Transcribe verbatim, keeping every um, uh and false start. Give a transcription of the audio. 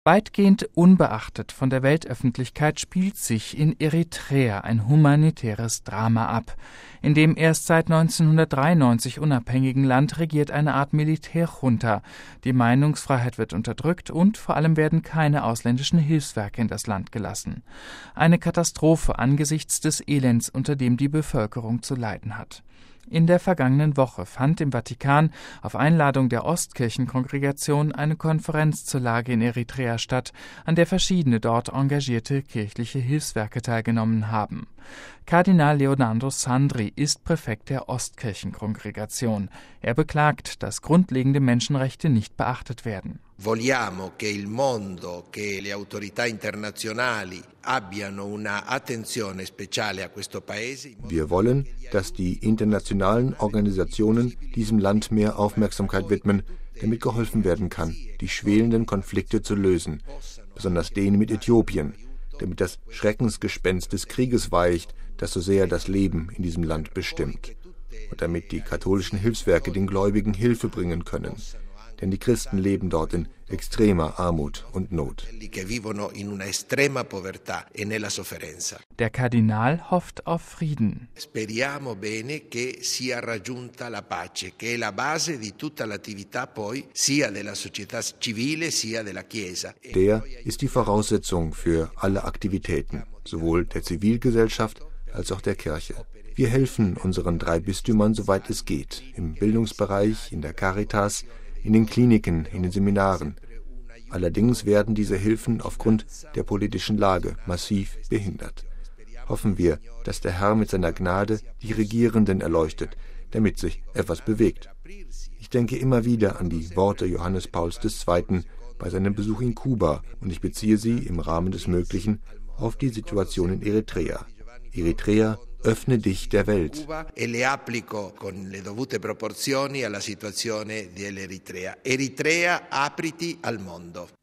Weitgehend unbeachtet von der Weltöffentlichkeit spielt sich in Eritrea ein humanitäres Drama ab. In dem erst seit neunzehnhundertdreiundneunzig unabhängigen Land regiert eine Art Militärjunta. Die Meinungsfreiheit wird unterdrückt und vor allem werden keine ausländischen Hilfswerke in das Land gelassen. Eine Katastrophe angesichts des Elends, unter dem die Bevölkerung zu leiden hat. In der vergangenen Woche fand im Vatikan auf Einladung der Ostkirchenkongregation eine Konferenz zur Lage in Eritrea statt, an der verschiedene dort engagierte kirchliche Hilfswerke teilgenommen haben. Kardinal Leonardo Sandri ist Präfekt der Ostkirchenkongregation. Er beklagt, dass grundlegende Menschenrechte nicht beachtet werden. Vogliamo che il mondo, che le autorità internazionali abbiano una attenzione speciale a questo paese. Wir wollen, dass die internationalen Organisationen diesem Land mehr Aufmerksamkeit widmen, damit geholfen werden kann, die schwelenden Konflikte zu lösen, besonders den mit Äthiopien, damit das Schreckensgespenst des Krieges weicht, das so sehr das Leben in diesem Land bestimmt, und damit die katholischen Hilfswerke den Gläubigen Hilfe bringen können. Denn die Christen leben dort in extremer Armut und Not. Der Kardinal hofft auf Frieden. Speriamo bene che sia raggiunta la pace, che è la base di tutta l'attività poi sia della società civile sia della Chiesa. Der ist die Voraussetzung für alle Aktivitäten, sowohl der Zivilgesellschaft als auch der Kirche. Wir helfen unseren drei Bistümern, soweit es geht, im Bildungsbereich, in der Caritas, in den Kliniken, in den Seminaren. Allerdings werden diese Hilfen aufgrund der politischen Lage massiv behindert. Hoffen wir, dass der Herr mit seiner Gnade die Regierenden erleuchtet, damit sich etwas bewegt. Ich denke immer wieder an die Worte Johannes Pauls der Zweiten bei seinem Besuch in Kuba und ich beziehe sie im Rahmen des Möglichen auf die Situation in Eritrea. Eritrea, öffne dich der Welt. E le applico con le dovute proporzioni alla situazione dell'Eritrea. Eritrea, apriti al mondo.